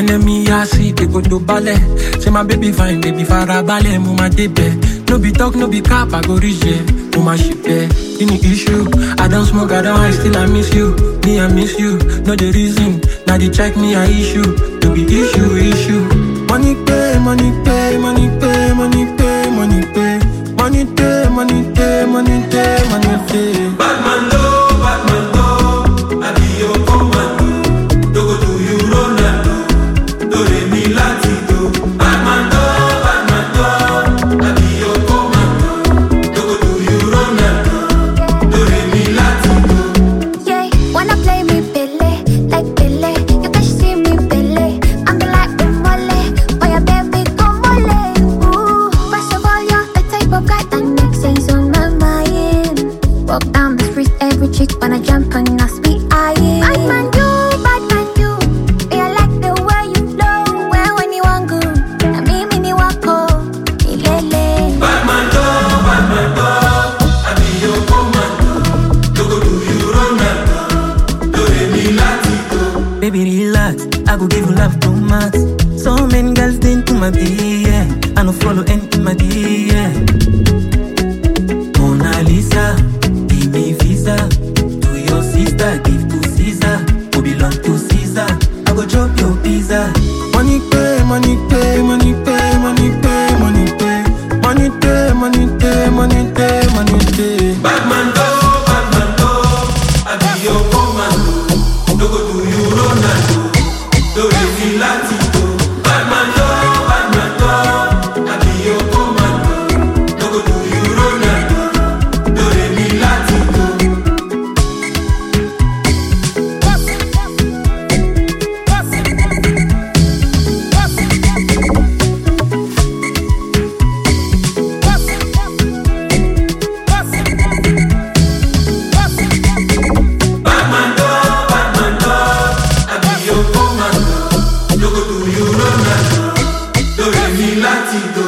enemy I see, they go to ballet. Say my baby fine, baby fara ballet, mama debe. No be talk, no be cap, I go reach there. Mama ship there, any issue. I don't smoke, I don't hide, still I miss you. Me, I miss you, no the reason. Now they check me, I issue. No be issue. Money pay, money pay, money pay, money pay, money pay. Money pay, money pay, money pay, money pay. Bad man low, I be your commando. Don't go to you, Ronaldo. Don't let me latido. Bad man low, I be your commando. Don't go to you, Ronaldo. Don't let me latido. Yeah, wanna play me Pele, like Pele. You can see me Pele. I'm the like the mole, boy your baby come mole. Ooh, first of all you're the type of guy that makes things on my mind. Walk down the street, every chick wanna jump on us, be eyeing. Bad man you. Yeah, I like the way you flow. When you want good, I mean me wako, ilele. Bad man low, I be your commando. Don't go to you, Ronaldo. Don't let me latido. Baby, relax, I go give you love too much. So many girls into my DM. I no follow any my DM. Mona Lisa, give me visa. To your sister, give to Caesar. Who belong to Caesar? I go drop your pizza. Money pay, money pay, money pay, money pay, money pay. Money pay, money pay, money pay, money pay. Bad man low, I be your commando. Don't go to you, Ronaldo. Don't let me latido. Bad man low, I be your commando. Don't go to you, Ronaldo. Don't let me latido. Bad man low, I be your commando. Don't go to you, Ronaldo. Don't let me latido.